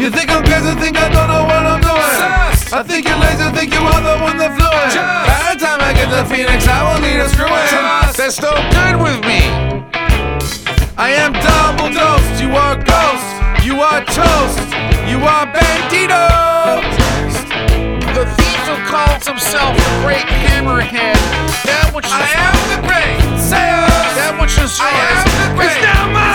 You think I'm crazy, think I don't know what I'm doing. Sus. I think you're lazy, think you are the one that flew in. By the time I get to Phoenix, I will need a screw in. That's no good with me. I am double dosed, you are ghost, you are toast, you are bandito. The thief who calls himself the great hammerhead, that which I am the great, say that which is yours, I am the great. is now mine.